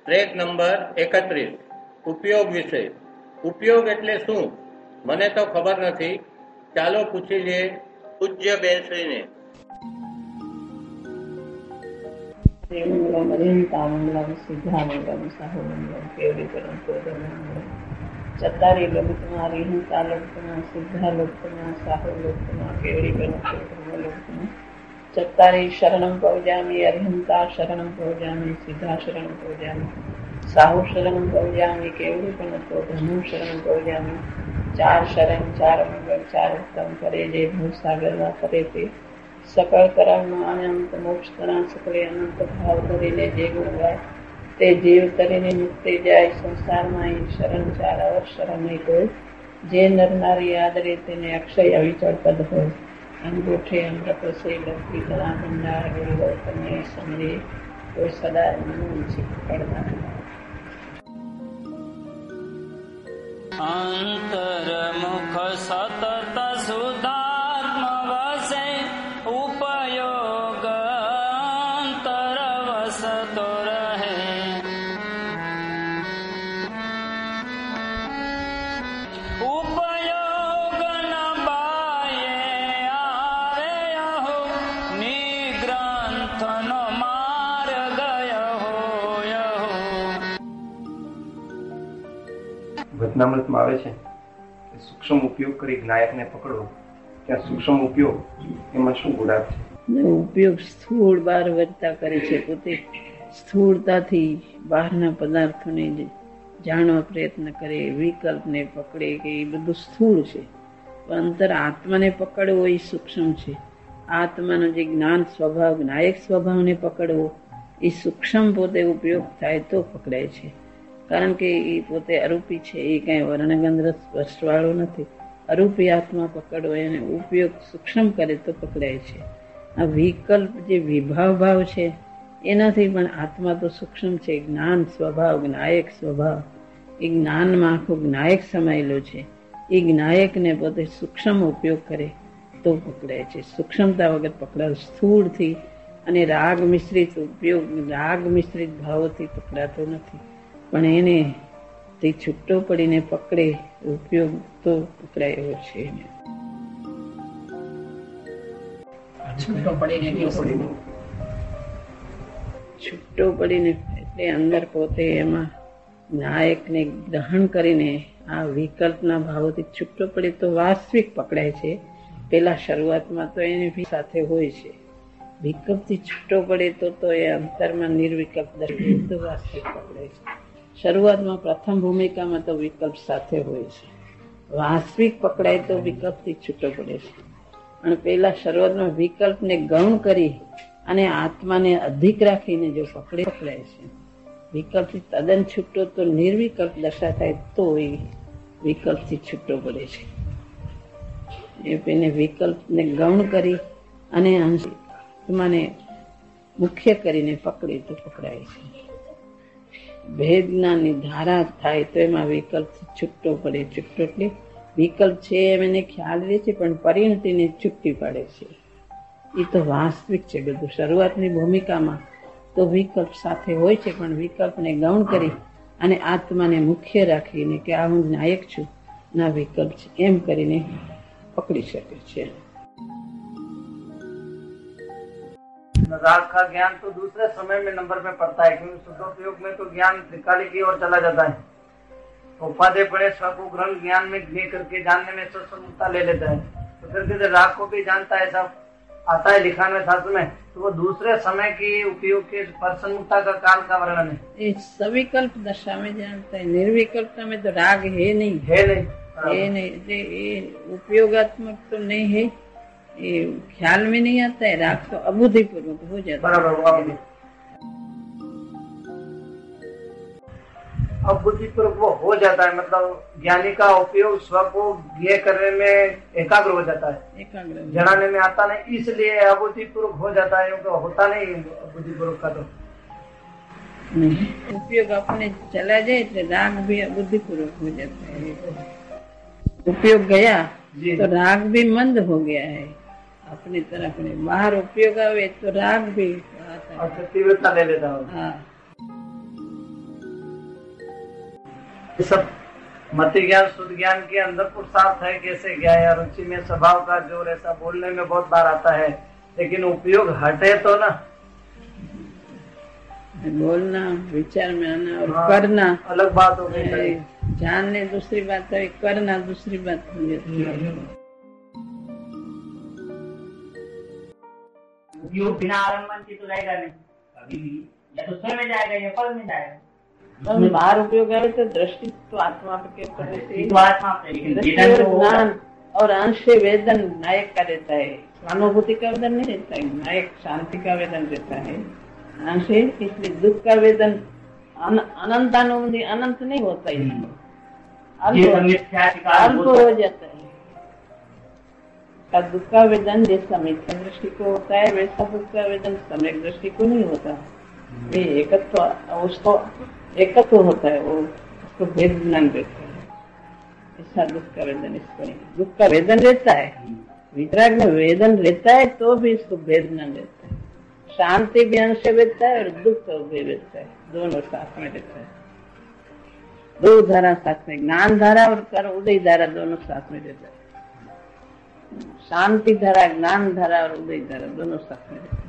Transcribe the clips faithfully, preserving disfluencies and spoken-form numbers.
Track number એકત્રીસ ઉપયોગ વિશે. ઉપયોગ એટલે શું? મને તો ખબર નથી. ચાલો પૂછી લઈએ પૂજ્ય બેનશ્રીને. ચતારી લોકમાં રેહતા લોકમાં સિદ્ધા લોકમાં સાહુ લોકમાં કેવડી બનો લોકમાં ચતારી શરણમ પૌજામી અરિહંતા શરણમ પૌજામી સિદ્ધા શરણમ પૌજામી સાહુ શરણમ પૌજામી કેવડી પણ તો ધનુ શરણમ પૌજામી. ચાર શરણ ચાર મંગળ ચાર ઉત્તમ કરે જે ભવસાગરમાં કરે તે સકળ કરમનો અનંત મોક્ષ તણા સકળે અનંત ભાવ ધરીને જે ગુણ ગાય તે જીવ તરીને મુક્તિ જાય. સંસારમાં એ શરણ ચાર અવર શરણ નહીં કોઈ જે નર નારી આદરે તેને અક્ષય અવિચળ પદ હોય. અંગૂઠે અમૃત સે લખી કલા ભંડાર ગોળવતને સમરે કોઈ સદા મનું છે પડનાર. અંતરમુખ સતત સુધાર્મ વસે ઉપયોગ અંતર વસતો રહે. ઉપયોગ ન બાયે આવે હો નિગ્રંથ નો માર ગયો હો. વચનામૃતમાં આવે છે કે સૂક્ષ્મ ઉપયોગ કરી જ્ઞાયકને પકડો. ત્યાં સૂક્ષ્મ ઉપયોગ એમાં શું ગુણાર્થ છે? ઉપયોગ સ્થૂળ બહાર વધતા કરે છે. પોતે સ્થૂળતાથી બહારના પદાર્થોને જાણવા પ્રયત્ન કરે, વિકલ્પને પકડે કે એ બધું સ્થૂળ છે. પણ અંતર આત્માને પકડવો એ સૂક્ષ્મ છે. આત્માનો જે જ્ઞાન સ્વભાવ જ્ઞાયક સ્વભાવને પકડવો એ સૂક્ષ્મ પોતે ઉપયોગ થાય તો પકડાય છે. કારણ કે એ પોતે અરૂપી છે, એ કઈ વર્ણગંધ સ્પર્શવાળો નથી. અરૂપી આત્મા પકડવો એને ઉપયોગ સૂક્ષ્મ કરે તો પકડાય છે. આ વિકલ્પ જે વિભાવ ભાવ છે એનાથી પણ આત્મા તો સૂક્ષ્મ છે. જ્ઞાન સ્વભાવ જ્ઞાયક સ્વભાવ એ જ્ઞાનમાં આખો જ્ઞાયક સમાયેલો છે. એ જ્ઞાયકને પોતે સૂક્ષ્મ ઉપયોગ કરે તો પકડાય છે. સૂક્ષ્મતા વગર પકડાય. સ્થૂળથી અને રાગ મિશ્રિત ઉપયોગ રાગ મિશ્રિત ભાવોથી પકડાતો નથી. પણ એને તે છૂટો પડીને પકડે ઉપયોગ તો પકડાય એવો છે. છૂટો પડીને છૂટો પડીને એટલે અંદર પોતે એમાં નાયકને ગ્રહણ કરીને આ વિકલ્પના ભાવોથી છૂટો પડે તો વાસ્તવિક પકડાય છે. પેલા શરૂઆતમાં તો એને સાથે હોય છે. વિકલ્પથી છૂટો પડે તો તો એ અંતરમાં નિર્વિકલ્પ દર્શાવે તો વાસ્તવિક પકડાય છે. શરૂઆતમાં પ્રથમ ભૂમિકામાં તો વિકલ્પ સાથે હોય છે. વાસ્તવિક પકડાય તો વિકલ્પથી છૂટો પડે છે. અને પેલા શરૂઆતમાં વિકલ્પને ગૌણ કરી અને આત્માને અધિક રાખીને જો પકડે પકડાય છે. વિકલ્પથી તદ્દન છૂટો તો નિર્વિકલ્પ દશા થાય તો એ વિકલ્પથી છૂટો પડે છે. એ પેને વિકલ્પને ગૌણ કરી અને આત્માને મુખ્ય કરીને પકડે તો પકડાય છે. ભેદ જ્ઞાનની ધારા થાય તો એમાં વિકલ્પથી છૂટો પડે. છૂટો એટલે વિકલ્પ છે એમ એને ખ્યાલ રહે છે પણ પરિણતિને છૂટી પાડે છે. એ તો વાસ્તવિક છે બધું. શરૂઆતની ભૂમિકામાં તો વિકલ્પ સાથે હોય છે પણ વિકલ્પને ગૌણ કરી અને આત્માને મુખ્ય રાખીને કે આ હું નાયક છું ના વિકલ્પ છે એમ કરીને પકડી શકે છે. राग का ज्ञान तो दूसरे समय में नंबर में पड़ता है, क्योंकि शुद्धोपयोग में तो ज्ञान त्रिकाली की ओर चला जाता है. उपाधि पड़े स्व को ग्रहण ज्ञान में ज्ञ करके जानने में स्वसमुक्ता ले लेता है. तो फिर जैसे राग को भी जानता है, सब आता है लिखा में शास्त्र में, तो वो दूसरे समय की उपयोग के परसन्मुक्ता का काल का वर्णन है. ये सविकल्प दशा में जानता है. निर्विकल्पता में तो राग है नहीं है नहीं है नहीं ये उपयोगात्मक तो नहीं है. ये ख्याल में नहीं आता है. राग तो अबुद्धि पूर्वक हो जाता है. बराबर. अब बुद्धि पूर्वक वो हो जाता है, मतलब ज्ञानी का उपयोग स्व को ज्ञ करने में एकाग्र हो जाता है. एकाग्र जनाने में आता नहीं, इसलिए अबुद्धि पूर्वक हो जाता है. क्योंकि होता नहीं बुद्धि पूर्वक का तो नहीं. उपयोग अपने चला जाए तो राग भी अबुद्धि पूर्वक हो जाता है. उपयोग गया तो राग भी मंद हो गया है. अपनी तरफ ने बाहर उपयोग आवे तो राग भी आता है. तीव्रता ले लेता है. हाँ. ये सब मति ज्ञान शुद्ध ज्ञान के अंदर पुरुषार्थ है कैसे क्या है। रुचि में स्वभाव का जोर ऐसा बोलने में बहुत बार आता है, लेकिन उपयोग हटे तो ना। बोलना, विचार में आना और हाँ, करना अलग बात हो गई। जानने दूसरी बात है, करना दूसरी बात हो जाती है। उपयोग बिना आलम्बन के तो रहेगा नहीं कभी भी, या तो स्वयं में जाएगा या फल में जाएगा। हम बाहर उपयोग है तो दृष्टि तो आत्मा पर के ऊपर रहती है। तो आत्मा पे, लेकिन दृष्टि वेदन और तो होगा। ज्ञान और अंश से वेदन नायक का रहता है, स्वानुभूति का वेदन नहीं रहता है। नायक शांति का वेदन रहता है अंश है, इसलिए दुख का वेदन अनंत अनुभूति अनंत नहीं होता है, ये सब मिथ्या शिकार अल्प हो हो जाता है। का दुख का वेदन जैसा मिथ्या दृष्टि को होता है, वैसा दुख का वेदन सम्यक दृष्टि को नहीं होता। ये एकत्व, उसको एकत्व होता है, वो उसको भेद ज्ञान रहता है। ऐसा दुख का वेदन इसको नहीं। दुख का वेदन रहता है, वितराग में वेदन रहता है तो भी इसको भेद ज्ञान रहता है। शांति भी अंश से रहता है और दुख तो भी रहता है, दोनों साथ में रहता है। दो धारा साथ में, ज्ञान धारा और कर उदय धारा दोनों साथ में रहता है। शांति धारा, ज्ञान धारा और उदय धारा दोनों साथ में रहता है।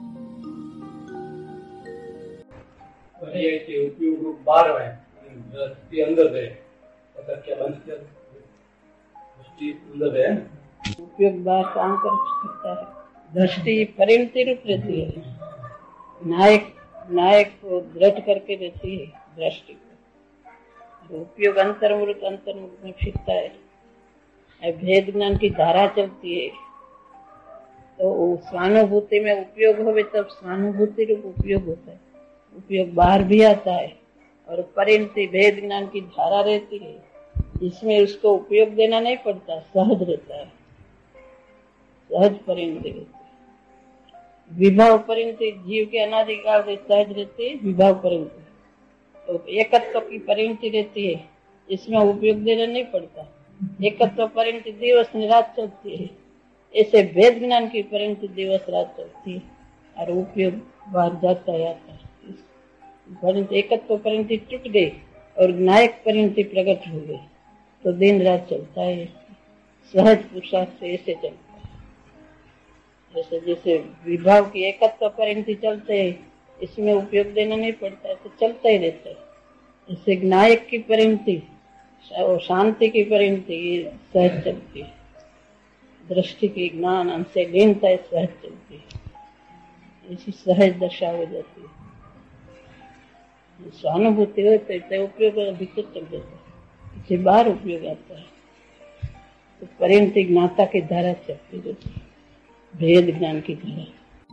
ये कि उपयोग रूप बाहर है, दृष्टि अंदर है, पता क्या बंद किया, दृष्टि अंदर है। उपयोग बाहर काम कर सकता है, दृष्टि परिणति रूप रहती है। नायक नायक को दृढ़ करके रहती है दृष्टि को। उपयोग अंतर्मुख अंतर्मुख में फिरता है, भेद ज्ञान की धारा चलती है। तो स्वानुभूति में उपयोग होवे तब स्वानुभूति रूप उपयोग होता है। उपयोग बाहर भी आता है और परिणति भेद ज्ञान की धारा रहती है, इसमें उसको उपयोग देना नहीं पड़ता, सहज रहता है, सहज परिणति रहती है। विभाव परिणति जीव के अनादिकाल से सहज रहती है, विभाव परिणति। तो एकत्व की परिणति रहती है, इसमें उपयोग देना नहीं पड़ता। एकत्व परिणति दिवस रात चलती है, ऐसे भेद ज्ञान की परिणति दिवस रात चलती है और उपयोग बाहर जाता है आता है। परिणति एकत्व परिणति टूट गई और नायक परिणति प्रकट हो गई तो दिन रात चलता है। सहज पुरुषार्थ से ऐसे चलता है। जैसे जैसे विभाव की एकत्व परिणति चलते है, इसमें उपयोग देना नहीं पड़ता है तो चलता ही रहता है। जैसे नायक की परिणति और शांति की परिणति ये सहज चलती है। दृष्टि की ज्ञान हमसे लीनता है, सहज चलती है, ऐसी सहज दशा हो जाती है। स्वानुभूति होते तो उपयोग भीतर चल जाता है, इसे बाहर उपयोग आता है तो परिणति ज्ञाता की धारा चलती रहती है, भेद ज्ञान की धारा।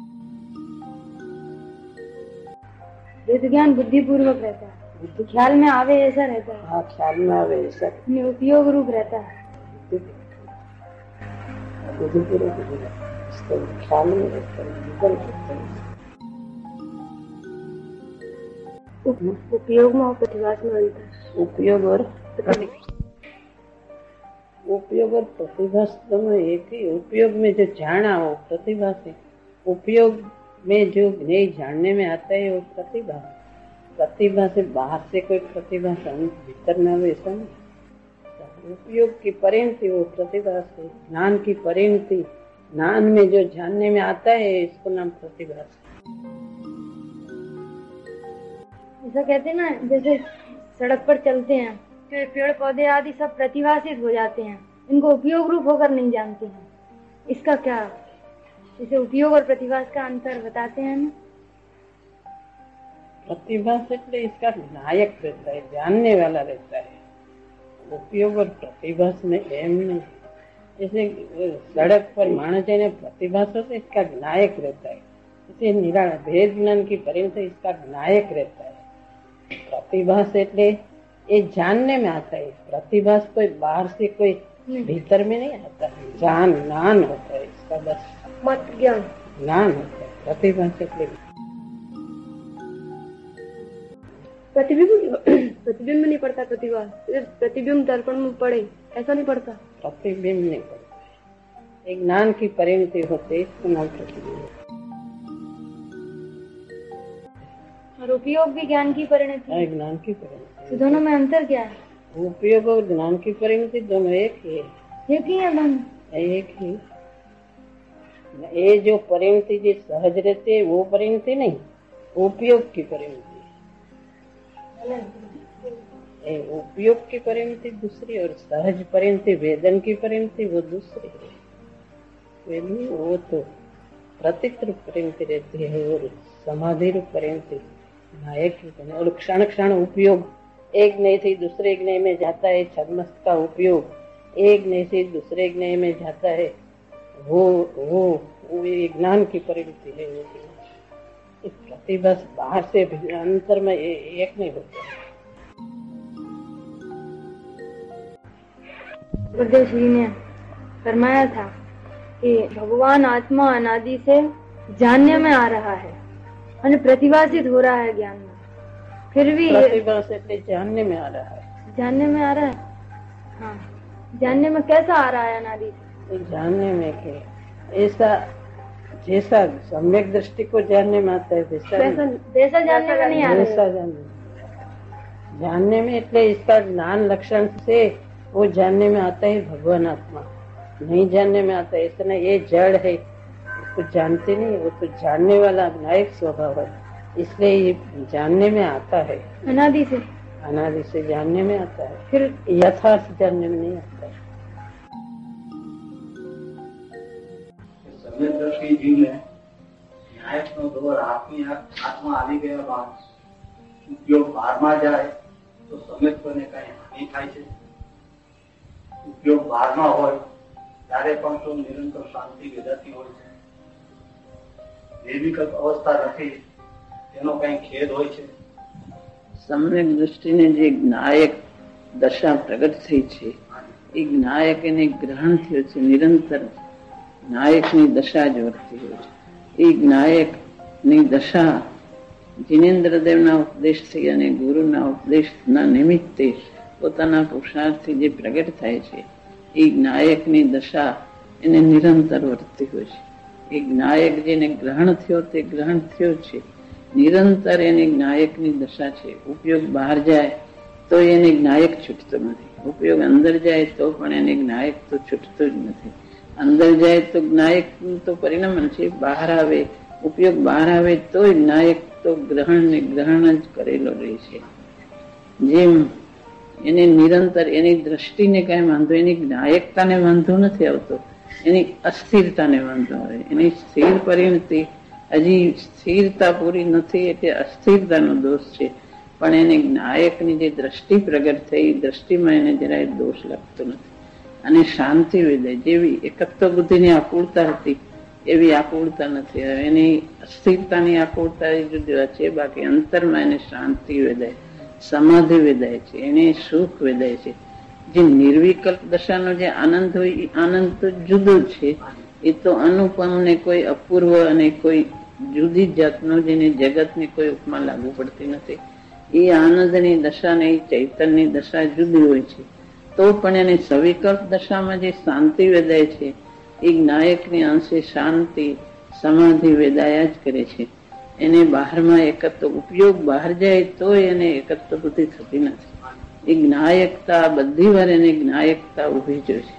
वेद ज्ञान बुद्धि पूर्वक रहता है, ख्याल में आवे ऐसा रहता है। हाँ, ख्याल में आवे ऐसा उपयोग रूप रहता है। बुद्धि पूर्वक ख्याल में रहता है। उपयोग में और प्रतिभास में अंतर। उपयोग और उपयोग और प्रतिभास दोनों एक ही। उपयोग में जो जाना हो प्रतिभा से, उपयोग में जो नहीं जानने में आता है वो प्रतिभा। प्रतिभा से बाहर से कोई प्रतिभा भीतर में आवे ऐसा नहीं। उपयोग की परिणति वो प्रतिभा से, ज्ञान की परिणति ज्ञान में जो जानने में आता है इसको नाम प्रतिभा। ऐसा कहते हैं ना, जैसे सड़क पर चलते हैं तो पेड़ पौधे आदि सब प्रतिभासित हो जाते हैं, इनको उपयोग रूप होकर नहीं जानते हैं। इसका क्या, इसे उपयोग और प्रतिभास का अंतर बताते हैं ना? प्रतिभास એટલે इसका नायक रहता है, जानने वाला रहता है। उपयोग और प्रतिभास में एम नहीं। जैसे सड़क पर मानस ने प्रतिभास होता है, इसका नायक रहता है। इसे निराला भेद ज्ञान की परिणति इसका नायक रहता है। प्रतिभास એટલે ये जानने में आता है। प्रतिभास कोई बाहर से कोई भीतर में नहीं आता है, जान ज्ञान होता है इसका, बस मत ज्ञान ज्ञान होता है। प्रतिभास એટલે प्रतिबिंब प्रतिबिंब नहीं पड़ता, प्रतिभा प्रतिबिंब दर्पण में पड़े ऐसा नहीं पड़ता। प्रतिबिंब नहीं पड़ता है, एक ज्ञान की परिणति होती है, इसको नाम प्रतिबिंब। और उपयोग भी ज्ञान की परिणति, ज्ञान की परिणति। तो दोनों में अंतर क्या है? उपयोग और ज्ञान की परिणति दोनों एक ही है। एक ही है दोनों? एक ही। ये जो परिणति जो सहज रहती है वो परिणति नहीं, उपयोग की परिणति। उपयोग की परिणति दूसरी और सहज परिणति वेदन की परिणति वो दूसरी है। वो तो प्रतीक रूप परिणति रहती है और समाधि रूप परिणति नायक की। और क्षण क्षण उपयोग एक ज्ञ से दूसरे ज्ञ में जाता है। छद्मस्त का उपयोग एक ज्ञ से दूसरे ज्ञ में जाता है। वो वो वो ज्ञान की परिणति है। वो इस प्रतिभा बाहर से अंतर में एक नहीं होता। गुरुदेव श्री ने फरमाया था कि भगवान आत्मा अनादि से जानने में आ रहा है और प्रतिभाषित हो रहा है ज्ञान में। फिर भी प्रतिभा से जानने में आ रहा है। जानने में आ रहा है। हाँ, जानने में कैसा आ रहा है अनादि से? जानने में के ऐसा जैसा सम्यक दृष्टि को जानने में आता है वैसा वैसा जानने में नहीं आ रहा। वैसा जानने जानने में એટલે इसका ज्ञान लक्षण से वो जानने में आता है भगवान आत्मा। नहीं जानने में आता है ऐसा नहीं, ये जड़ है इसको जानते नहीं। वो तो जानने वाला नायक स्वभाव है, इसलिए ये जानने में आता है। अनादि से अनादि से जानने में आता है, फिर यथार्थ जानने में नहीं आता है। सम्यक दृष्टि जीवने ન્યાયનો દોર આત્મી આત્મા આવી ગયા બાદ ઉપયોગ બહારમાં જાય તો સમ્યકને કઈ હાનિ થાય છે? ઉપયોગ બહારમાં હોય ત્યારે પણ તો નિરંતર શાંતિ વેદાતી હોય છે। નિર્વિકલ્પ અવસ્થા નથી તેનો કઈ ખેદ હોય છે? સમ્યક દૃષ્ટિને જે જ્ઞાયક દશા પ્રગટ થઈ છે એ જ્ઞાયક એને ગ્રહણ થયો છે। નિરંતર જ્ઞાયકની દશા જ વર્તી હોય છે। એ જ્ઞાયકની દશા જીનેન્દ્રદેવના ઉપદેશથી અને ગુરુના ઉપદેશના નિમિત્તે પોતાના પુરુષાર્થથી જે પ્રગટ થાય છે એ જ્ઞાયકની દશા એને નિરંતર વર્તી હોય છે। એ જ્ઞાયક જેને ગ્રહણ થયો તે ગ્રહણ થયો છે, નિરંતર એની જ્ઞાયકની દશા છે। ઉપયોગ બહાર જાય તો એને જ્ઞાયક છૂટતો નથી, ઉપયોગ અંદર જાય તો પણ એને જ્ઞાયક તો છૂટતો જ નથી। અંદર જાય તો જ્ઞાયક તો પરિણામ છે, બહાર આવે ઉપયોગ બહાર આવે તો જ્ઞાયક તો ગ્રહણ ને ગ્રહણ જ કરેલો રહે છે। જેમ એને નિરંતર એની દ્રષ્ટિને કઈ વાંધો, એની જ્ઞાયકતાને વાંધો નથી આવતો, એની અસ્થિરતાને વાંધો આવે। એની સ્થિર પરિણતિ હજી સ્થિરતા પૂરી નથી એટલે અસ્થિરતાનો દોષ છે, પણ એને જ્ઞાયકની જે દ્રષ્ટિ પ્રગટ થઈ દ્રષ્ટિમાં એને જરાય દોષ લાગતો નથી। અને શાંતિ વિદય જેવી એકત્વ બુદ્ધિની આકુળતા હતી એવી આકુળતા નથી, એની અસ્થિરતાની આકુળતા જુદી છે, બાકી અંતરમાં એને શાંતિ વેદાય, સમાધિ વેદાય છે, એને સુખ વેદાય છે। જે નિર્વિકલ્પ દશાનો જે આનંદ હોય એ આનંદ તો જુદો છે, એ તો અનુપમ ને કોઈ અપૂર્વ અને કોઈ જુદી જાતનો જેને જગતની કોઈ ઉપમા લાગુ પડતી નથી। એ આનંદની દશા ને એ ચૈતન્યની દશા જુદી હોય છે, તો પણ એને સવિકલ્પ દશામાં જે શાંતિ વેદાય છે એ જ્ઞાયકની અંશે શાંતિ સમાધિ વેદાયા જ કરે છે। એને બહારમાં એકત્વ ઉપયોગ બહાર જાય તો એને એકત્વ બુદ્ધિ થતી નથી। એ જ્ઞાયકતા બધી વાર એને જ્ઞાયકતા ઉભી જોઈએ।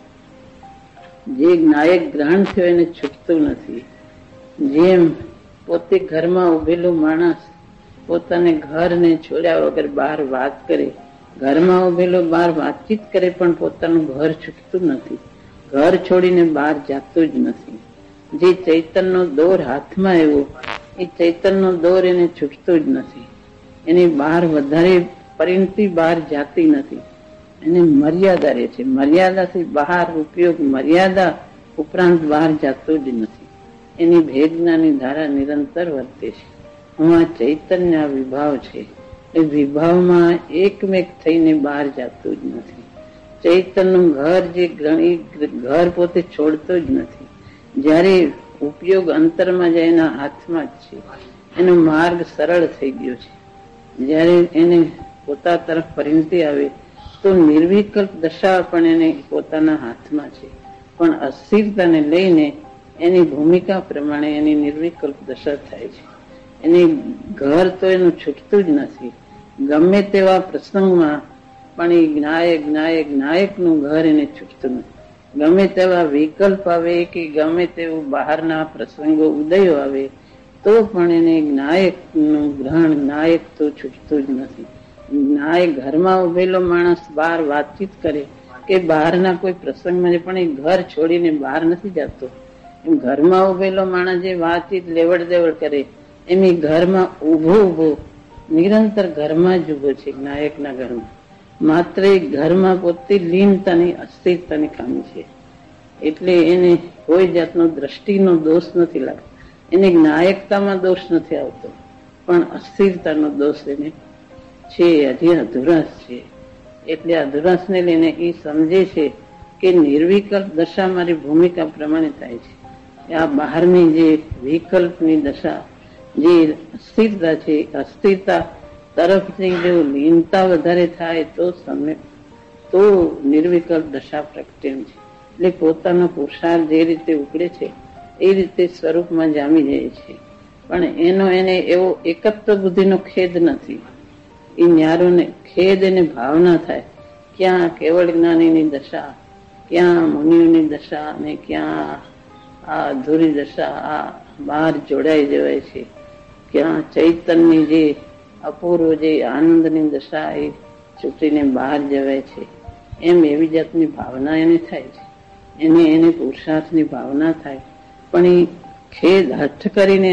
જે જ્ઞાયક ગ્રહણ થયો એને છૂટતું નથી। જેમ પોતે ઘરમાં ઉભેલું માણસ પોતાને ઘરને છોડ્યા વગર બહાર વાત કરે, ઘરમાં ઉભેલો બહાર વાતચીત કરે પણ પોતાનું ઘર છૂટતું નથી, ઘર છોડીને બહાર જતું જ નથી। જે ચૈતનનો દોર હાથમાં આવ્યો એ ચૈતનનો દોર એને છૂટતો જ નથી, એની બહાર વધારે પરિણતિ બહાર જાતી નથી, એને મર્યાદા રહે છે, મર્યાદાથી બહાર ઉપયોગ મર્યાદા ઉપરાંત બહાર જતો જ નથી। એની ભેદનાની ધારા નિરંતર વર્તે છે। હું આ ચૈતન્ય વિભાવ છે એ વિભાવમાં એકમેક થઈને બહાર જતું જ નથી। ચૈતનનું ઘર જે ઘર પોતે છોડતો જ નથી, જયારે ઉપયોગ અંતરમાં જાય એના હાથમાં જ છે, એનો માર્ગ સરળ થઈ ગયો છે। જયારે એને પોતા તરફ પરિણતિ આવે તો નિર્વિકલ્પ દશા પણ એને પોતાના હાથમાં છે, પણ અસ્થિરતાને લઈને એની ભૂમિકા પ્રમાણે એની નિર્વિકલ્પ દશા થાય છે। એની ઘર તો એનું છૂટતું જ નથી, ગમે તેવા પ્રસંગમાં પણ એ જ્ઞાયક જ્ઞાયક જ્ઞાયકનું ઘર એને છૂટતું નથી. ગમે તેવા વિકલ્પ આવે કે ગમે તેવું બહારના પ્રસંગો ઉદયો આવે તો પણ એને જ્ઞાયકનું ગ્રહણ જ્ઞાયક તો છૂટતું જ નથી. જ્ઞાયક ઘરમાં ઉભેલો માણસ બહાર વાતચીત કરે કે બહારના કોઈ પ્રસંગમાં પણ એ ઘર છોડીને બહાર નથી જતો. એમ ઘરમાં ઉભેલો માણસ જે વાતચીત લેવડ દેવડ કરે એમ એ ઘરમાં ઉભો ઉભો નિરંતર ઘરમાં જ ઉભો છે. જ્ઞાયકના ઘરમાં માત્ર એ ઘરમાં પોતે લીનતાની અસ્થિરતાની ખામી છે. એટલે એને કોઈ જાતનો દ્રષ્ટિનો દોષ નથી લાગતો, એને જ્ઞાયકતામાં દોષ નથી આવતો, પણ અસ્થિરતાનો દોષ એને છે, હજી અધુરાશ છે. એટલે અધુરાશને લઈને એ સમજે છે કે નિર્વિકલ્પ દશા મારી ભૂમિકા પ્રમાણે થાય છે. આ બહારની જે વિકલ્પની દશા, જે અસ્થિરતા છે, અસ્થિરતા તરફની જો લીનતા વધારે થાય તો સમય તો નિર્વિકલ્પ દશા પ્રગટે એમ છે. એટલે પોતાનો પુરુષાર્થ જે રીતે ઉકળે છે એ રીતે સ્વરૂપમાં જામી જાય છે. પણ એનો એને એવો એકત્વ બુદ્ધિનો ખેદ નથી. એ ન્યારોને ખેદ એને ભાવના થાય ક્યાં કેવળ જ્ઞાનીની દશા, ક્યાં મુનિઓની દશા અને ક્યાં આ અધૂરી દશા, આ બહાર જોડાઈ જવાય છે, ક્યાં ચૈતન્યની જે અપૂર્વ જે આનંદની દશા એ છૂટીને બહાર જવાય છે. એમ એવી જાતની ભાવના એને થાય છે. એને એને પુરુષાર્થની ભાવના થાય. પણ એ ખેદ હઠ કરીને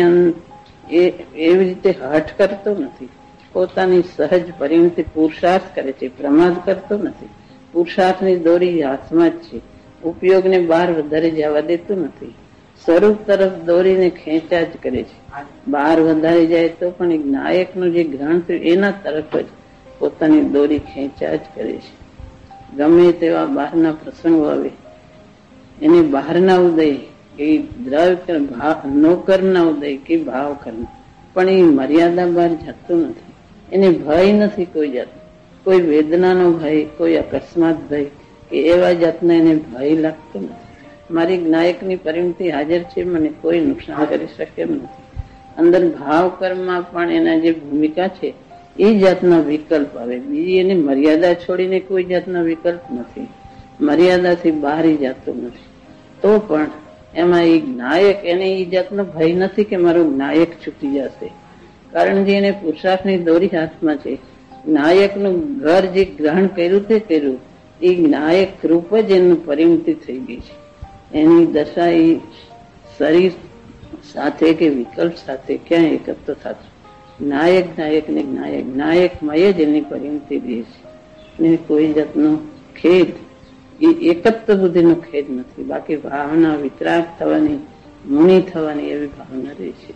એ એવી રીતે હઠ કરતો નથી. પોતાની સહજ પરિણતિ પુરુષાર્થ કરે છે, પ્રમાદ કરતો નથી. પુરુષાર્થની દોરી હાથમાં જ છે, ઉપયોગને બહાર વધારે જવા દેતું નથી. સ્વરૂપ તરફ દોરીને ખેંચા જ કરે છે. બહાર વધારે જાય તો પણ જ્ઞાયકનું જે ગ્રહણ થયું એના તરફ જ પોતાની દોરી ખેંચા જ કરે છે. ગમે તેવા બહારના પ્રસંગો આવે એને બહારના ઉદય કે દ્રવ્ય ભાવ નોકરના ઉદય કે ભાવ કરના, પણ એ મર્યાદા બહાર જતું નથી. એને ભય નથી કોઈ જાત, કોઈ વેદનાનો ભય, કોઈ અકસ્માત ભય કે એવા જાતનો એને ભય લાગતો નથી. મારી જ્ઞાયકની પરિણતિ હાજર છે, મને કોઈ નુકસાન કરી શકે એમ નથી. અંદર ભાવ કર્મમાં પણ એના જે ભૂમિકા છે એ જાતના વિકલ્પ આવે. બીજી એને મર્યાદા છોડીને કોઈ જાતના વિકલ્પ નથી, મર્યાદાથી બહાર જતો નથી. તો પણ એમાં એ જ્ઞાયક એને એ જાતનો ભય નથી કે મારો જ્ઞાયક છૂટી જશે, કારણ જે એને પુરુષાર્થની દોરી હાથમાં છે. જ્ઞાયકનું ઘર જે ગ્રહણ કર્યું તે કર્યું, એ જ્ઞાયક રૂપ જ એનું પરિણતિ થઈ ગઈ છે. એની દશા એ શરીર સાથે કે વિકલ્પ સાથે ક્યાં એકત્ર થતું. જ્ઞાયક જ્ઞાયક ને જ્ઞાયક જ્ઞાયકમય જ એની પરિણતિ રહે છે. ને કોઈ જાતનો ખેદ એ એકત્વ બુદ્ધિનો ખેદ નથી. બાકી ભાવના વિતરાગ થવાની, મુનિ થવાની એવી ભાવના રહે છે.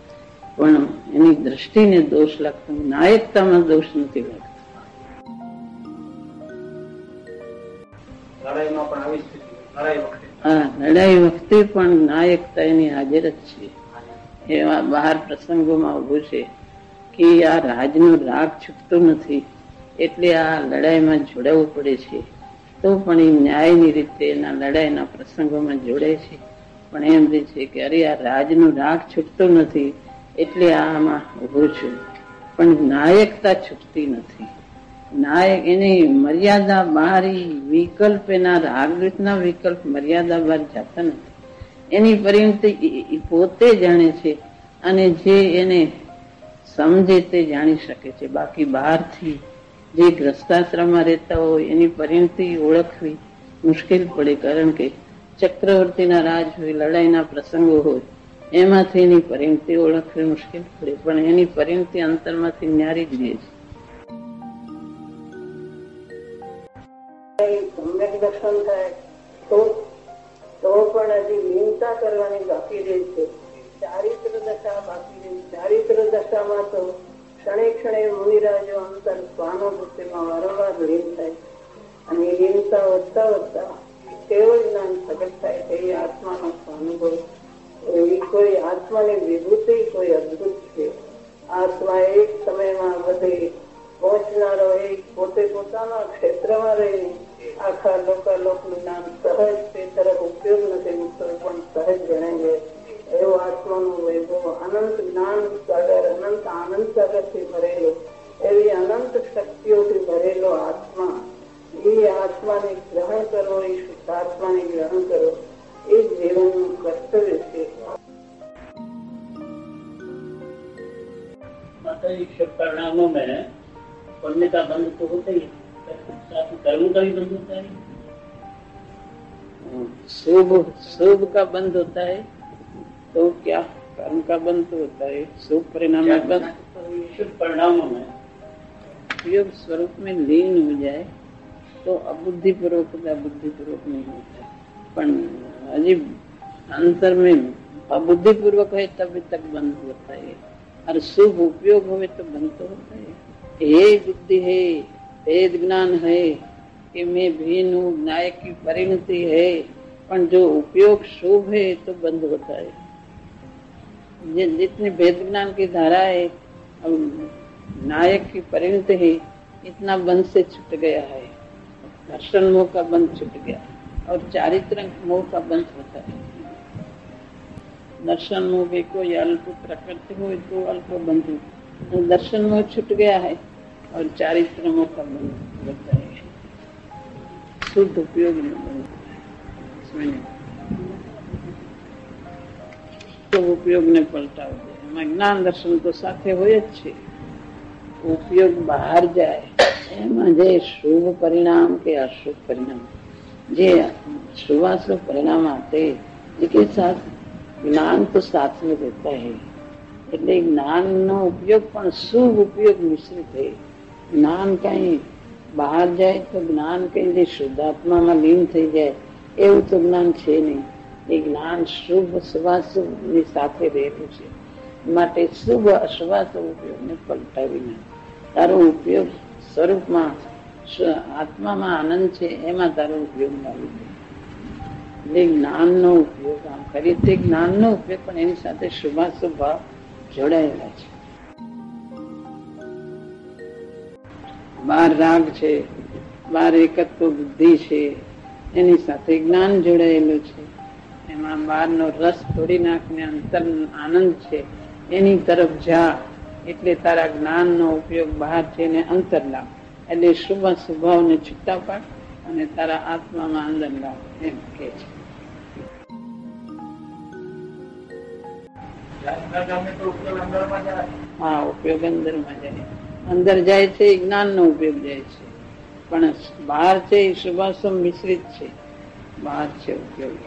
પણ એની દ્રષ્ટિને દોષ લાગતો, નાયકતામાં દોષ નથી લાગતો. હા, લડાઈ વખતે પણ નાયકતા એની હાજર જ છે. એવા બહાર પ્રસંગોમાં ઉભું છે કે આ રાજનો રાગ છૂટતો નથી, એટલે આ લડાઈમાં જોડાવવું પડે છે. તો પણ એ ન્યાયની રીતે એના લડાઈના પ્રસંગોમાં જોડાય છે. પણ એમ રહે છે કે અરે આ રાજનો રાગ છૂટતો નથી એટલે આમાં ઉભો છું. પણ નાયકતા છૂટતી નથી. નાયક એની મર્યાદા બહારી વિકલ્પ, એના રાગના વિકલ્પ મર્યાદા બહાર જતા નથી. એની પરિણતિ પોતે જાણે છે અને જે એને સમજે તે જાણી શકે છે. બાકી બહારથી જે ગ્રસ્તાશ્રમમાં રહેતા હોય એની પરિણતિ ઓળખવી મુશ્કેલ પડે, કારણ કે ચક્રવર્તીના રાજ હોય, લડાઈના પ્રસંગો હોય, એમાંથી એની પરિણતિ ઓળખવી મુશ્કેલ પડે. પણ એની પરિણતિ અંતરમાંથી ન્યારી જ રહે છે. સમ્યક દર્શન થાય તો તો પણ હજી લીનતા કરવાની બાકી રહે છે. ચારિત્ર દશા બાકી રહે. ચારિત્ર દશામાં તો ક્ષણે ક્ષણે મુનિરાજો અંતર સ્વાનુભૂતિમાં વારંવાર લીન થાય અને લીનતા વધતા વધતા કેવળ જ્ઞાન પ્રગટ થાય કે એ આત્માનો સ્વાનુભવ, એવી કોઈ આત્માની વિભૂતિ કોઈ અદભુત છે. આત્મા એક સમયમાં બધે પહોંચનારો, એ પોતે પોતાના ક્ષેત્રમાં રહીને આખા લોકાલોકનું નામ સહજ તે તરફ ઉપયોગ નથી મૂકતો, પણ સહજ ગણાય છે. એવો આત્માનું વૈભવ અનંત જ્ઞાન સાગર, અનંત આનંદ સાગર થી ભરેલો એવી અનંત શક્તિઓથી ભરેલો આત્મા, એ આત્માને ગ્રહણ કરવો, એ શુદ્ધાત્માને ગ્રહણ કરવો, એ જીવનનું કર્તવ્ય છે. माता जी के परिणामों में पढ़ने का बंद तो होता ही है, साथ में कर्म का भी बंद होता है. शुभ शुभ का बंद होता है तो क्या कर्म का बंद तो होता है. शुभ परिणाम में बंद, शुभ परिणामों में उपयोग स्वरूप में लीन हो जाए तो अबुद्धि पूर्वक अबुद्धि पूर्वक नहीं होता है. पण अजीब अंतर में अबुद्धि पूर्वक है तभी तक बंद होता है, और शुभ उपयोग हो तो बंद तो होता है. ये बुद्धि है, वेद ज्ञान है कि मैं भीन हूँ, नायक की परिणति है, पर जो उपयोग शुभ है तो बंद होता है. जितनी वेद ज्ञान की धारा है, अब नायक की परिणति है, इतना बंध से छूट गया है. दर्शन मोह का बंध छूट गया और चारित्र मोह का बंध होता है. दर्शन मोह भी कोई अल्प प्रकृति हो तो अल्प बंध, दर्शन मोह छूट गया है और चारित्र मोह का बंध होता है. शुद्ध उपयोग में बंध इसमें तो उपयोग ने पलटाव दे. ज्ञान दर्शन तो साथे हो જ उपयोग બહાર જાય એમાં જે શુભ પરિણામ કે અશુभ परिणाम, જે शुभाशुभ परिणाम आते जिसके साथ ज्ञान तो साथ में रहता है. એટલે જ્ઞાન નો ઉપયોગ પણ શુભ ઉપયોગ મિશ્રિત है. જ્ઞાન કઈ બહાર જાય તો જ્ઞાન કઈ જે શુદ્ધાત્મામાં લીન થઈ જાય એવું તો જ્ઞાન છે નહીં. એ જ્ઞાન શુભ શુભાશુભ ની સાથે રહેલું છે. માટે શુભ અશુભાશુભ ઉપયોગને પલટાવી નાખે. તારો ઉપયોગ સ્વરૂપમાં આત્મામાં આનંદ છે, એમાં તારો ઉપયોગ લાવી દે. એટલે જ્ઞાનનો ઉપયોગ આમ કરીએ તે જ્ઞાનનો ઉપયોગ પણ એની સાથે શુભાશુભ ભાવ જોડાયેલા છે. બાર રાગ છે, બાર એકત્વ બુદ્ધિ છે, એની સાથે જ્ઞાન જોડાયેલું છે. એમાં બાર નો રસ તોડી નાખને અંતર આનંદ છે, એની તરફ જા. એટલે તારા જ્ઞાન નો ઉપયોગ બહાર છે ને અંતર લાવ. એટલે શુભ સ્વભાવ ને છૂટા પાડ અને તારા આત્મામાં અંદર લાવ એમ કે છે. હા, ઉપયોગ અંદર માં જાય. અંદર જાય છે જ્ઞાન નો ઉપયોગ જાય છે, પણ બહાર છે એ શુભાશુભ મિશ્રિત છે. બહાર છે ઉપયોગ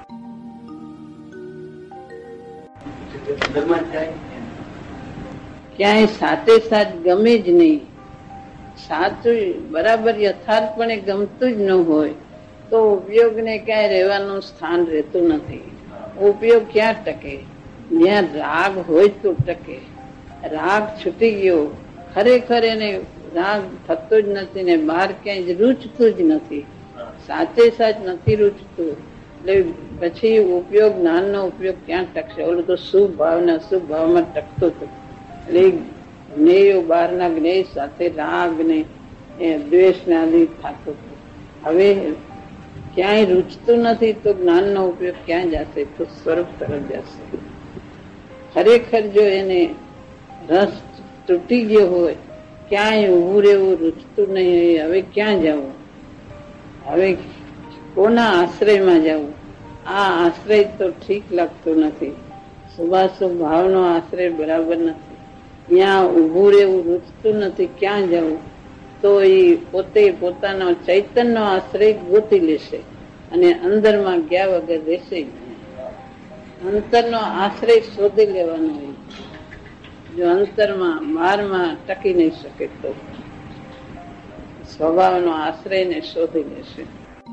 ક્યાંય સાથે સાથ ગમે જ નહીં. સાચું બરાબર યથાર્થપણે ગમતું જ ન હોય તો ઉપયોગને ક્યાંય રહેવાનું સ્થાન રહેતું નથી. ઉપયોગ ક્યાં ટકે? જ્યાં રાગ હોય તો ટકે. રાગ છૂટી ગયો, ખરેખર એને રાગ થતો જ નથી ને બહાર ક્યાંય રૂચતું જ નથી, સાચે સાચ નથી રૂચતું. એટલે પછી ઉપયોગ જ્ઞાનનો ઉપયોગ ક્યાં ટકશે? ઓલું તો શુભ ભાવ ને અશુભ ભાવમાં ટકતો હતો. એટલે જ્ઞેયો બહારના જ્ઞેય સાથે રાગ ને દ્વેષ ને આદિ થતો હતો. હવે ક્યાંય રૂચતું નથી તો જ્ઞાનનો ઉપયોગ ક્યાં જશે? તો સ્વરૂપ તરફ જશે. ખરેખર જો એને રસ તૂટી ગયો હોય, ક્યાંય ઉભું રહેવું રૂચતું નહીં હોય, હવે ક્યાં જવું? હવે કોના આશ્રયમાં જવું? આ આશ્રય તો ઠીક લાગતો નથી. શુભાશુભ ભાવનો આશ્રય બરાબર નથી. ત્યાં ઉભું રહેવું રૂચતું નથી, ક્યાં જવું? તો એ પોતે પોતાનો ચૈતન્ય આશ્રય ગોતી લેશે અને અંદરમાં ગયા વગર રહેશે જ નહીં. અંતરનો આશ્રય શોધી લેવાનો હોય. જો અંતરમાં બહારમાં ટકી નહીં શકે તો સ્વભાવનો આશ્રયને શોધી લેશે.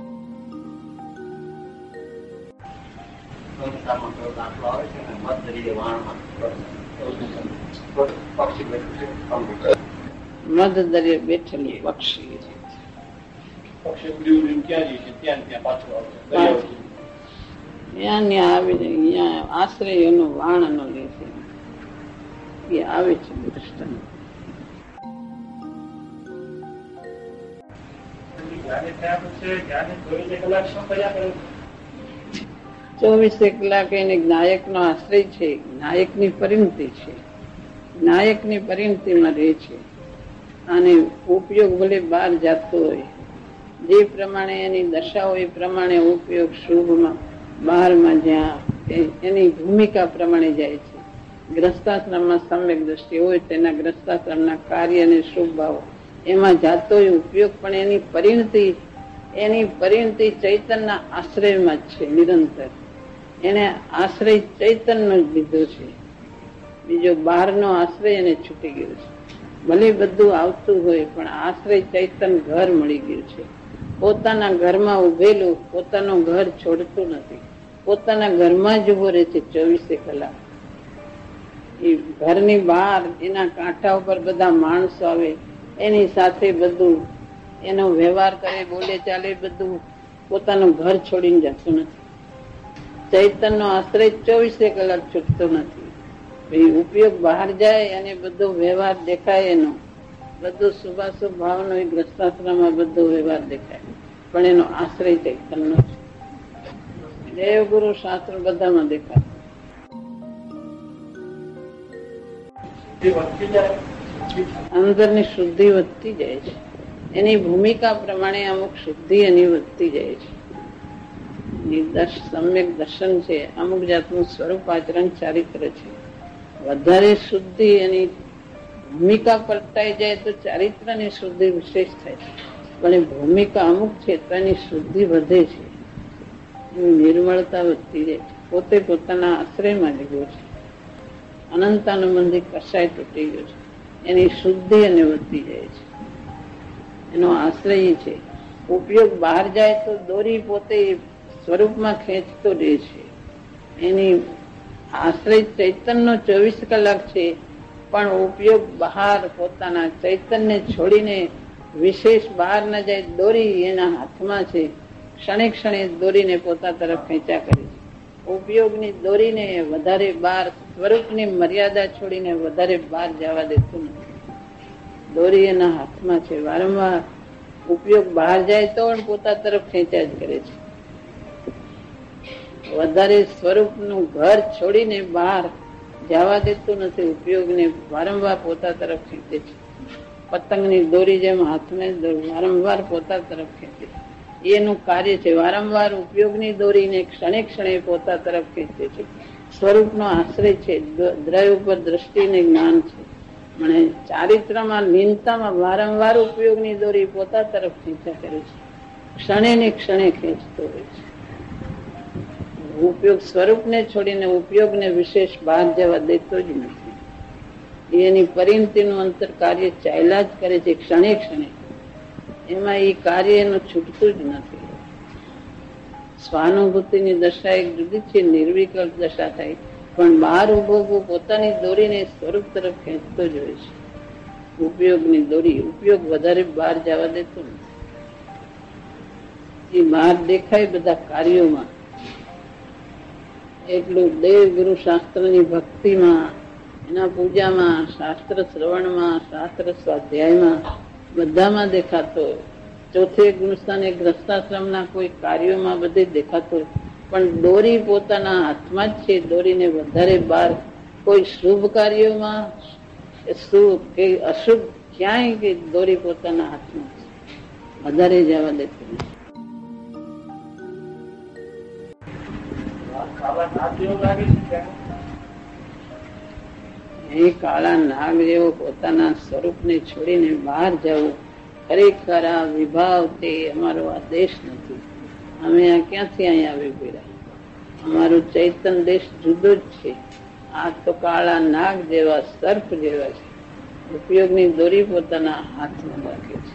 મધ દરિયે બેઠેલું પક્ષી ત્યાં ત્યાં આવીને અહીંયા આશ્રય એનો વાણનો લે છે. એ આવે છે દ્રષ્ટાંત. ચોવીસે કલાક એને નાયક નો આશ્રય છે, નાયક ની પરિણતિ છે, નાયક ની પરિણતિમાં રહે છે. અને ઉપયોગ ભલે બહાર જતો હોય, જે પ્રમાણે એની દશા હોય એ પ્રમાણે ઉપયોગ શુભમાં બહારમાં જ્યાં એની ભૂમિકા પ્રમાણે જાય છે. ગ્રસ્તાશ્રમમાં સમ્યક દ્રષ્ટિ હોય તેના ગ્રસ્તાશ્રમના કાર્ય અને શુભ ભાવો એમાં જાતો હોય ઉપયોગ, પણ એની પરિણતિ એની પરિણતિ ચૈતનના આશ્રયમાં જ છે નિરંતર. એને આશ્રય ચૈતનનો જ લીધો છે, બીજો બહારનો આશ્રય એને છૂટી ગયો છે. ભલે બધું આવતું હોય પણ આશ્રય ચૈતન ઘર મળી ગયું છે. પોતાના ઘરમાં ઉભેલું પોતાનું ઘર છોડતું નથી, પોતાના ઘરમાં જ ઉભો રહે છે ચોવીસે કલાક. એ ઘરની બહાર એના કાંઠા ઉપર બધા માણસો આવે, એની સાથે બધું એનો વ્યવહાર કરે, બોલે ચાલે, બધું પોતાનું ઘર છોડીને જતું નથી. ચૈતનનો આશ્રય ચોવીસે કલાક છૂટતો નથી. ઉપયોગ બહાર જાય અને બધો વ્યવહાર દેખાય, એનો બધો શુભાશુભ ભાવનો એ ગ્રસ્તાશ્રમમાં બધો વ્યવહાર દેખાય, પણ એનો આશ્રય ચૈતનનો છે. દેવગુરુ શાસ્ત્ર બધામાં દેખાય. અંદરની શુદ્ધિ વધતી જાય છે, એની ભૂમિકા પ્રમાણે અમુક શુદ્ધિ એની વધતી જાય છે. સમ્યક દર્શન છે, અમુક જાતનું સ્વરૂપ આચરણ ચારિત્ર છે. વધારે શુદ્ધિ એની ભૂમિકા પલટાઈ જાય તો ચારિત્રની શુદ્ધિ વિશેષ થાય છે, પણ એ ભૂમિકા અમુક છે તો એની શુદ્ધિ વધે છે, એની નિર્મળતા વધતી જાય છે. પોતે પોતાના આશ્રયમાં લીધો છે, અનંતાનુબંધી કસાય તૂટી ગયો છે, એની શુદ્ધિ એને વધતી જાય છે. એનો આશ્રય છે. ઉપયોગ બહાર જાય તો દોરી પોતે સ્વરૂપમાં ખેંચતો રહે છે. એની આશ્રય ચૈતનનો ચોવીસ કલાક છે, પણ ઉપયોગ બહાર પોતાના ચૈતન્ય છોડીને વિશેષ બહાર ન જાય. દોરી એના હાથમાં છે, ક્ષણે ક્ષણે દોરીને પોતા તરફ ખેંચા કરે છે. ઉપયોગની દોરીને વધારે બહાર સ્વરૂપની મર્યાદા છોડીને વધારે બહાર જવા દેતું નથી. દોરી એના હાથમાં છે, વારંવાર ઉપયોગ બહાર જાય તો પણ પોતા તરફ ખેંચા જ કરે છે. વધારે સ્વરૂપનું ઘર છોડીને બહાર જવા દેતું નથી. ઉપયોગને વારંવાર પોતા તરફ ખેંચે છે. પતંગની દોરી જેમ હાથમાં વારંવાર પોતા તરફ ખેંચે છે. એનું કાર્ય છે. વારંવાર ઉપયોગની દોરીને ક્ષણે ક્ષણે પોતા તરફ ખેંચે છે. સ્વરૂપનો આશ્રય છે, દ્રવ્ય ઉપર દ્રષ્ટિને જ્ઞાન છે. મને ચારિત્રમાં લીનતામાં વારંવાર ઉપયોગની દોરી પોતા તરફ ખેંચા કરે છે. ક્ષણે ને ક્ષણે ખેંચતો હોય છે. ઉપયોગ સ્વરૂપને છોડીને ઉપયોગને વિશેષ બહાર જવા દેતો જ નથી. એની પરિણતિનું અંતર કાર્ય ચાલ્યા જ કરે છે ક્ષણે ક્ષણે. એમાં એ કાર્ય એનું છૂટતું જ નથી. સ્વાનુભૂતિની દશા એક જુદી છે, નિર્વિકલ્પ દશા થાય, પણ બહાર ઉભો ઉભો પોતાની દોરીને સ્વરૂપ તરફ ખેંચતો જ હોય છે. ઉપયોગની દોરી ઉપયોગ વધારે બહાર જવા દેતો નથી. એ બહાર દેખાય બધા કાર્યોમાં. એટલું દેવ ગુરુ શાસ્ત્રની ભક્તિમાં, એના પૂજામાં, શાસ્ત્ર શ્રવણમાં, શાસ્ત્ર સ્વાધ્યાયમાં બધામાં દેખાતો. ચોથે ગુણસ્થાને ગ્રસ્તાશ્રમના કોઈ કાર્યોમાં બધે દેખાતો, પણ દોરી પોતાના હાથમાં જ છે. દોરીને વધારે બહાર કોઈ શુભ કાર્યોમાં શુભ કે અશુભ ક્યાંય કે દોરી પોતાના હાથમાં છે, વધારે જવા દેતું નથી. એ કાળા નાગ જેવો પોતાના સ્વરૂપને છોડીને બહાર જવું, ખરેખર આ વિભાવ તે અમારો આ દેશ નથી. અમે આ ક્યાંથી અહીંયા આવી ગયા? અમારું ચૈતન દેશ જુદો જ છે. આ તો કાળા નાગ જેવા, સર્પ જેવા છે. ઉપયોગની દોરી પોતાના હાથમાં રાખે છે.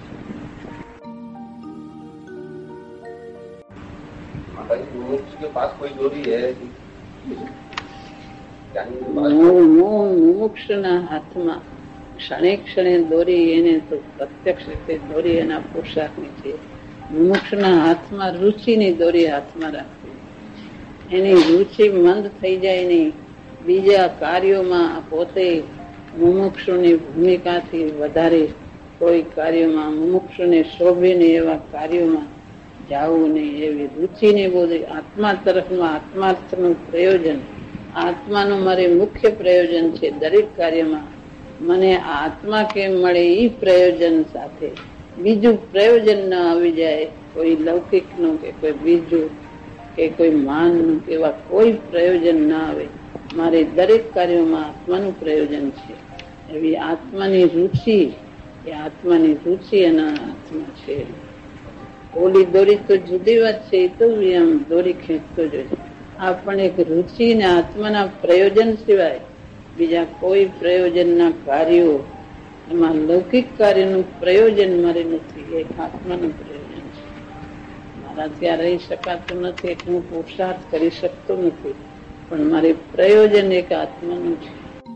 મુમુક્ષુના હાથમાં ક્ષણે ક્ષણે દોરી, એને તો પ્રત્યક્ષ રીતે દોરી એના પોશાકની છે. મુમુક્ષુના હાથમાં રુચિની દોરી હાથમાં રાખવી. એની રુચિ મંદ થઈ જાય નહીં. બીજા કાર્યોમાં પોતે મુમુક્ષુની ભૂમિકાથી વધારે કોઈ કાર્યોમાં, મુમુક્ષુને શોભે નહીં એવા કાર્યોમાં જાવું નહીં. એવી રુચિને બોલે આત્મા તરફનું, આત્માર્થનું પ્રયોજન, આત્માનું મારે મુખ્ય પ્રયોજન છે. દરેક કાર્યમાં મને આત્મા કેમ મળે એ પ્રયોજન સાથે, બીજું પ્રયોજન ન આવી જાય, કોઈ લૌકિક નું કે કોઈ બીજું કે કોઈ માન નું કે એવા કોઈ પ્રયોજન ના આવે. મારે દરેક કાર્યોમાં આત્માનું પ્રયોજન છે. એવી આત્માની રુચિ, એ આત્માની રુચિ એના આત્મા છે. ઓલી દોરી તો જુદી વાત છે, એ તો આમ દોરી ખેંચતો જ હોય. આ પણ એક રુચિ ને આત્માના પ્રયોજન સિવાય બીજા કોઈ પ્રયોજનના કાર્યો, એમાં લૌકિક કાર્યનું પ્રયોજન મારે નથી, એક આત્માનું પ્રયોજન છે. મારા ત્યાં રહી શકાતું નથી એટલે હું પુરુષાર્થ કરી શકતો નથી, પણ મારે પ્રયોજન એક આત્માનું છે.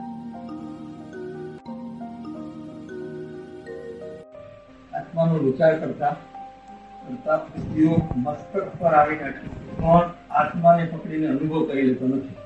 આત્માનો વિચાર કરતા કરતા ઉપયોગ મસ્તક પર આવીને અટકે, પણ આત્માને પકડીને અનુભવ કરી લેતો નથી.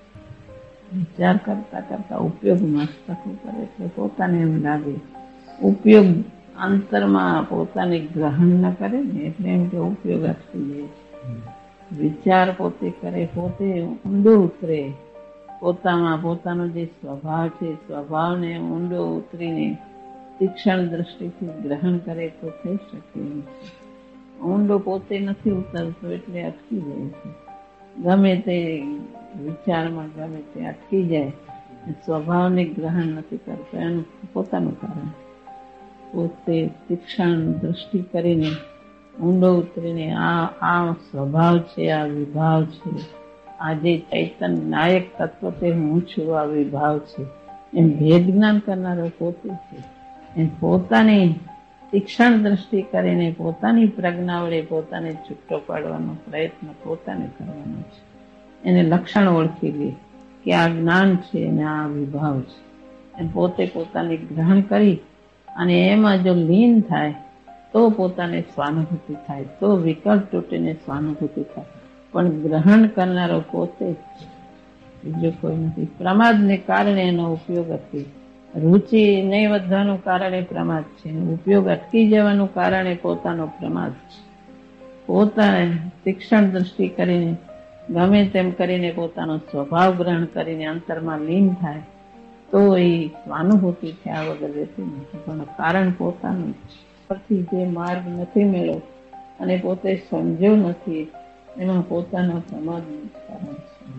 વિચાર કરતા કરતા ઉપયોગ મસ્તક ઉપર એટલે પોતાને એમ લાગે, ઉપયોગ અંતરમાં પોતાને ગ્રહણ ન કરે ને એટલે એમ કે ઉપયોગ અટકી જાય છે. વિચાર પોતે કરે, પોતે ઊંડો ઉતરે પોતામાં, પોતાનો જે સ્વભાવ છે સ્વભાવને ઊંડો ઉતરીને તીક્ષ્ણ દ્રષ્ટિથી ગ્રહણ કરે તો થઈ શકે. ઊંડો પોતે નથી ઉતરતો એટલે અટકી જાય છે. ગમે તે વિચારમાં ગમે તે અટકી જાય, સ્વભાવને ગ્રહણ નથી કરતો, એનું પોતાનું કારણ. પોતે તીક્ષ્ણ દ્રષ્ટિ કરીને ઊંડો ઉતરીને આ આ સ્વભાવ છે, આ વિભાવ છે, આ જે ચૈતન્ય નાયક તત્વ તે હું છું, આ વિભાવ છે, એમ ભેદ જ્ઞાન કરનારો પોતે છે. એ પોતાની તીક્ષ્ણ દ્રષ્ટિ કરીને પોતાની પ્રજ્ઞા વડે પોતાને છૂટો પાડવાનો પ્રયત્ન પોતાને કરવાનો છે. એને લક્ષણ ઓળખી લે કે આ જ્ઞાન છે અને આ વિભાવ છે. એ પોતે પોતાને ગ્રહણ કરી અને એમાં જો લીન થાય તો પોતાને સ્વાનુભૂતિ થાય, તો વિકલ્પ તૂટીને સ્વાનુભૂતિ થાય. પણ ગ્રહણ કરનારો પોતે જ, બીજું કોઈ નથી. પ્રમાદને કારણે એનો ઉપયોગ અટકી, રુચિ નહીં વધવાનું કારણે પ્રમાદ છે, ઉપયોગ અટકી જવાનું કારણે પોતાનો પ્રમાદ છે. પોતાને તીક્ષ્ણ દ્રષ્ટિ કરીને ગમે તેમ કરીને પોતાનો સ્વભાવ ગ્રહણ કરીને અંતરમાં લીન થાય તો એ સ્વાનુભૂતિ થયા વગર રહેતી નથી, પણ કારણ પોતાનું જ. પરથી જે માર્ગ નથી મેળવ્યો અને પોતે સમજ્યો નથી, એમાં પોતાના પ્રમાદનું કારણ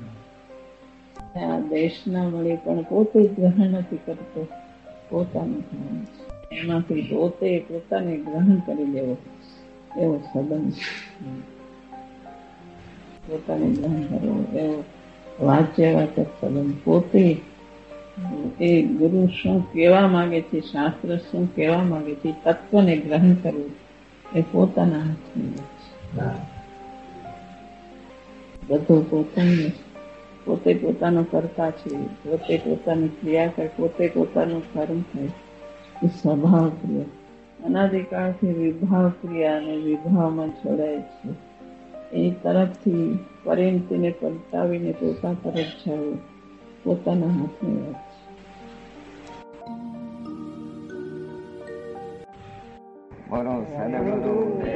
છે. આ દેશના મળે પણ પોતે ગ્રહણ નથી કરતો, પોતાનું જ્ઞાન છે. એમાંથી પોતે પોતાને ગ્રહણ કરી લેવો એવો સંબંધ છે. પોતાને ગ્રહણ કરવો એવો વાચ્ય વાચક સંબંધ. પોતે એ ગુરુ શું કહેવા માંગે છે, શાસ્ત્ર શું કહેવા માંગે છે, તત્વને ગ્રહણ કરવું એ પોતાના હાથની વાત છે. બધું પોતાનું, પોતે પોતાનો કરતા છે, પોતે પોતાની ક્રિયા કરે, પોતે પોતાનું કર્મ થાય. એ સ્વભાવ ક્રિયા અનાદિકાળથી વિભાવ ક્રિયા અને વિભાવમાં જોડાય છે. એ તરફથી પરિણતિને પલટાવીને પોતા તરફ જવું પોતાના હાથની વાત છે. બોલો સદગુરુ